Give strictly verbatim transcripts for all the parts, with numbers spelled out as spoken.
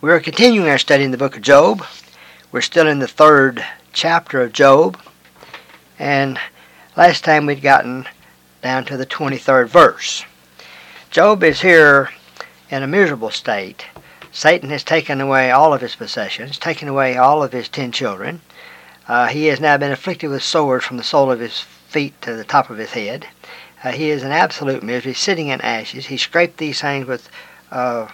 We are continuing our study in the book of Job. We're still in the third chapter of Job. And last time we'd gotten down to the twenty-third verse. Job is here in a miserable state. Satan has taken away all of his possessions, taken away all of his ten children. Uh, he has now been afflicted with sores from the sole of his feet to the top of his head. Uh, he is in absolute misery, sitting in ashes. He scraped these things with uh,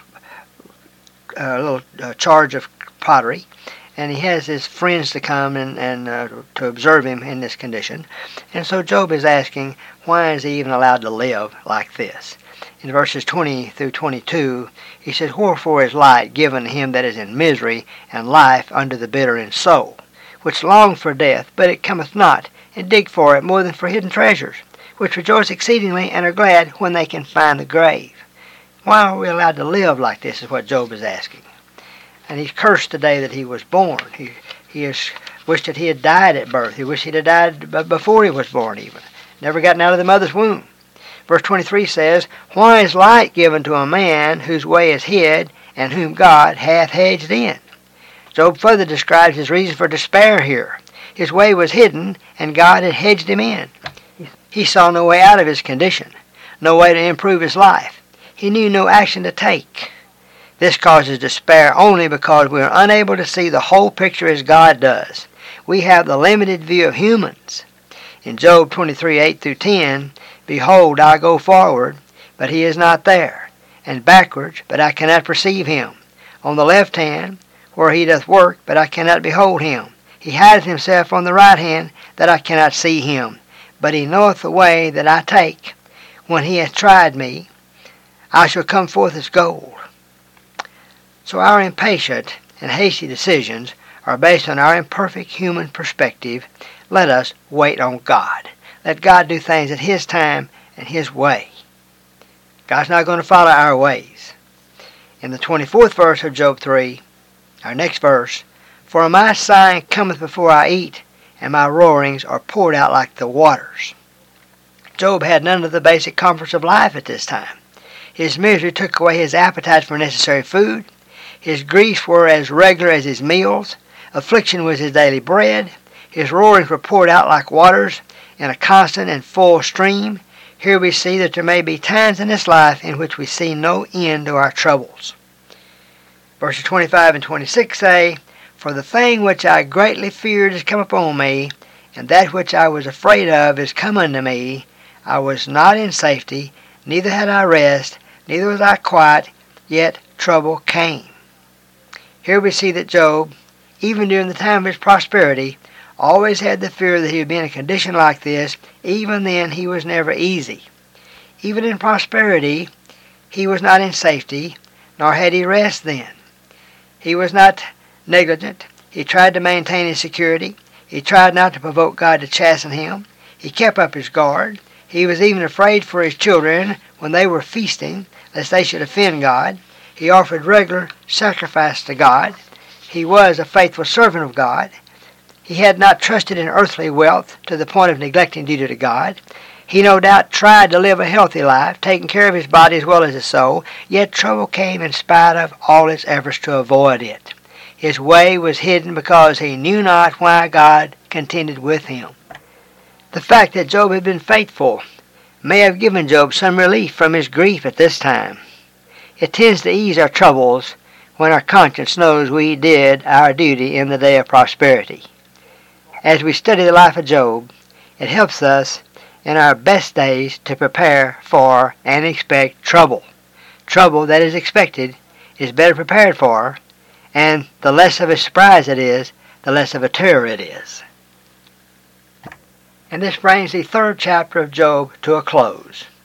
a little uh, charge of pottery, and he has his friends to come and, and uh, to observe him in this condition. And so Job is asking, why is he even allowed to live like this? In verses twenty through twenty-two, he says, wherefore is light given to him that is in misery, and life unto the bitter in soul, which long for death, but it cometh not, and dig for it more than for hidden treasures, which rejoice exceedingly and are glad when they can find the grave. Why are we allowed to live like this is what Job is asking. And he's cursed the day that he was born. He, he has wished that he had died at birth. He wished he'd have died before he was born even. Never gotten out of the mother's womb. Verse twenty-three says, why is light given to a man whose way is hid, and whom God hath hedged in? Job further describes his reason for despair here. His way was hidden, and God had hedged him in. He saw no way out of his condition, no way to improve his life. He knew no action to take. This causes despair only because we are unable to see the whole picture as God does. We have the limited view of humans. In Job twenty-three, eight through ten, behold, I go forward, but he is not there, and backwards, but I cannot perceive him. On the left hand, where he doth work, but I cannot behold him. He hideth himself on the right hand, that I cannot see him. But he knoweth the way that I take. When he hath tried me, I shall come forth as gold. So our impatient and hasty decisions are based on our imperfect human perspective. Let us wait on God. Let God do things at his time and his way. God's not going to follow our ways. In the twenty-fourth verse of Job three, our next verse, for my sighing cometh before I eat, and my roarings are poured out like the waters. Job had none of the basic comforts of life at this time. His misery took away his appetite for necessary food. His griefs were as regular as his meals. Affliction was his daily bread. His roarings were poured out like waters in a constant and full stream. Here we see that there may be times in this life in which we see no end to our troubles. Verses twenty-five and twenty-six say, for the thing which I greatly feared is come upon me, and that which I was afraid of is come unto me. I was not in safety, neither had I rest, neither was I quiet, yet trouble came. Here we see that Job, even during the time of his prosperity, always had the fear that he would be in a condition like this. Even then, he was never easy. Even in prosperity, he was not in safety, nor had he rest then. He was not negligent. He tried to maintain his security. He tried not to provoke God to chasten him. He kept up his guard. He was even afraid for his children when they were feasting, lest they should offend God. He offered regular sacrifice to God. He was a faithful servant of God. He had not trusted in earthly wealth to the point of neglecting duty to God. He no doubt tried to live a healthy life, taking care of his body as well as his soul, yet trouble came in spite of all his efforts to avoid it. His way was hidden because he knew not why God contended with him. The fact that Job had been faithful may have given Job some relief from his grief at this time. It tends to ease our troubles when our conscience knows we did our duty in the day of prosperity. As we study the life of Job, it helps us in our best days to prepare for and expect trouble. Trouble that is expected is better prepared for, and the less of a surprise it is, the less of a terror it is. And this brings the third chapter of Job to a close.